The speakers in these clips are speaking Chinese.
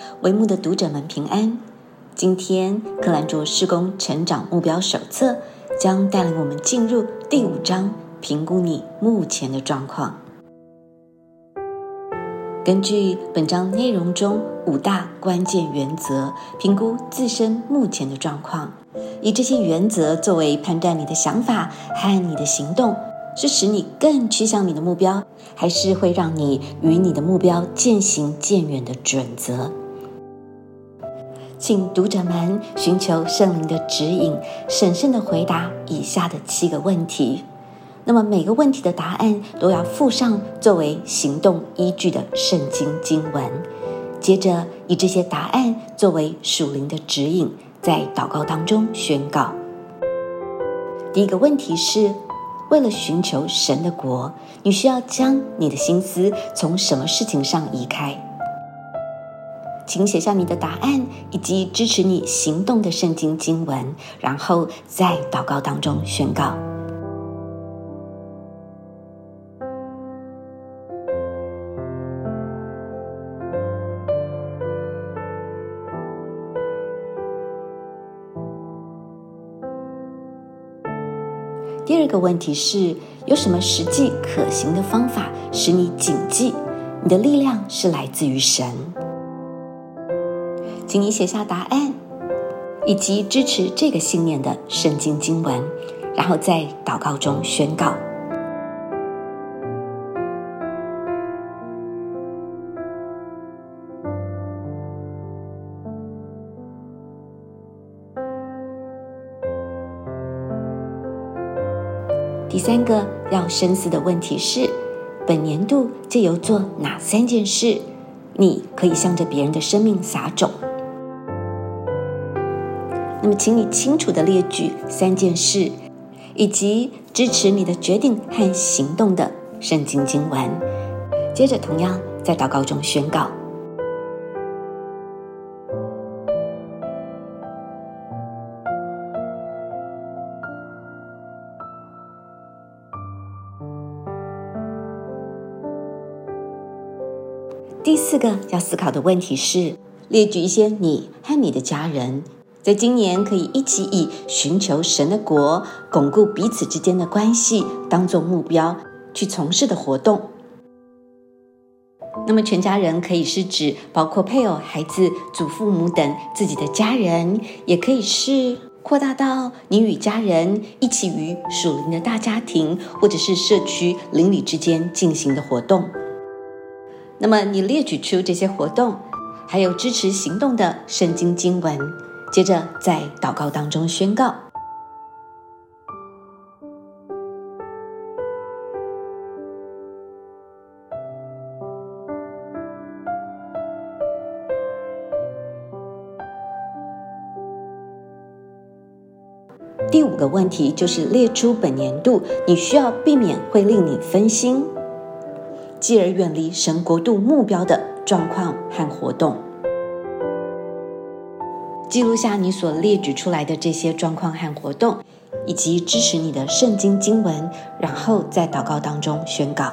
为幕的读者们平安。今天克兰卓事工成长目标手册将带领我们进入第5章，评估你目前的状况。根据本章内容中5大关键原则，评估自身目前的状况，以这些原则作为判断你的想法和你的行动是使你更趋向你的目标，还是会让你与你的目标渐行渐远的准则。请读者们寻求圣灵的指引，审慎地回答以下的7个问题。那么每个问题的答案都要附上作为行动依据的圣经经文，接着以这些答案作为属灵的指引，在祷告当中宣告。第一个问题是，为了寻求神的国，你需要将你的心思从什么事情上移开？请写下你的答案以及支持你行动的圣经经文，然后在祷告当中宣告。第二个问题是，有什么实际可行的方法使你谨记你的力量是来自于神？请你写下答案以及支持这个信念的圣经经文，然后在祷告中宣告。第3个要深思的问题是，本年度藉由做哪3件事，你可以向着别人的生命撒种？那么请你清楚地列举3件事，以及支持你的决定和行动的圣经经文，接着同样在祷告中宣告。第4个要思考的问题是，列举一些你和你的家人在今年可以一起以寻求神的国、巩固彼此之间的关系当作目标去从事的活动。那么全家人可以是指包括配偶、孩子、祖父母等自己的家人，也可以是扩大到你与家人一起于属灵的大家庭或者是社区邻里之间进行的活动。那么你列举出这些活动还有支持行动的圣经经文，接着在祷告当中宣告。第5个问题就是列出本年度你需要避免会令你分心，继而远离神国度目标的状况和活动。记录下你所列举出来的这些状况和活动，以及支持你的圣经经文，然后在祷告当中宣告。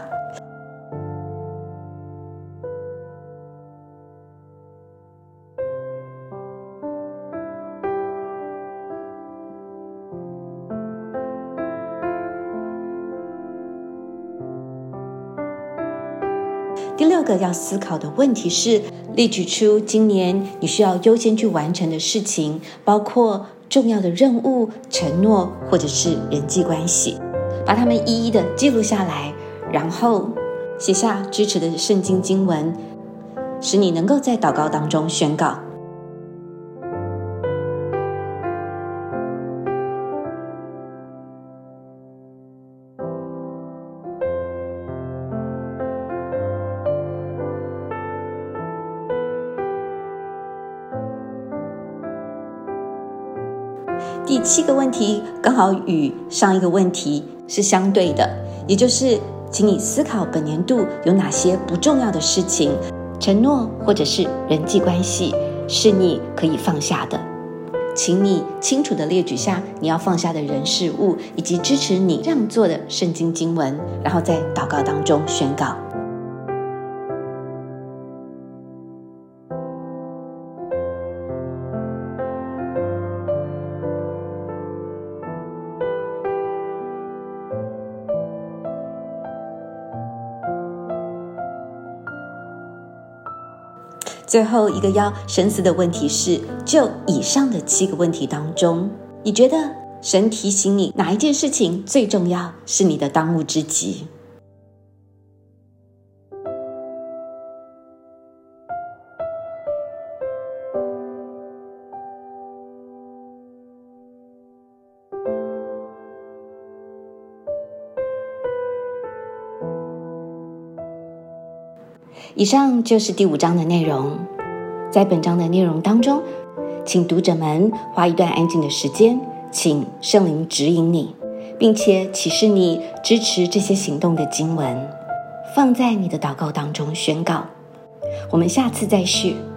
第6个要思考的问题是，列举出今年你需要优先去完成的事情，包括重要的任务、承诺或者是人际关系，把它们一一的记录下来，然后写下支持的圣经经文，使你能够在祷告当中宣告。第7个问题刚好与上一个问题是相对的，也就是请你思考本年度有哪些不重要的事情、承诺或者是人际关系是你可以放下的。请你清楚地列举下你要放下的人事物，以及支持你这样做的圣经经文，然后在祷告当中宣告。 最后一个要深思的问题是，就以上的7个问题当中，你觉得神提醒你哪一件事情最重要，是你的当务之急？以上就是第5章的内容。在本章的内容当中，请读者们花一段安静的时间，请圣灵指引你，并且启示你支持这些行动的经文，放在你的祷告当中宣告。我们下次再续。